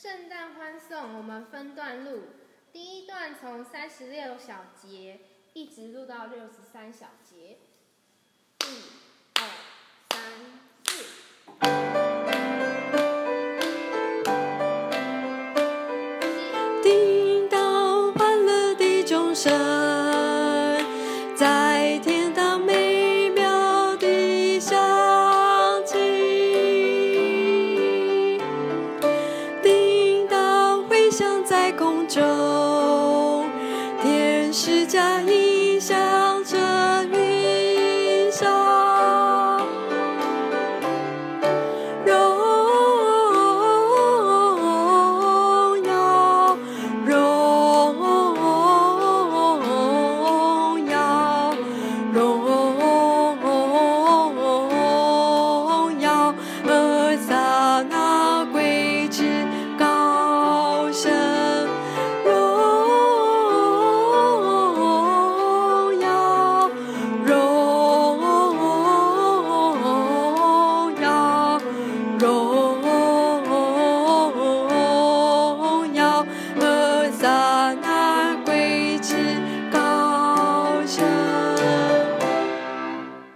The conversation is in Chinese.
圣诞欢送我们分段录，第一段从36小节一直录到63小节。1、2、3、4。 叮当欢乐的钟声，在天堂美妙地响起。叮当回响在空中。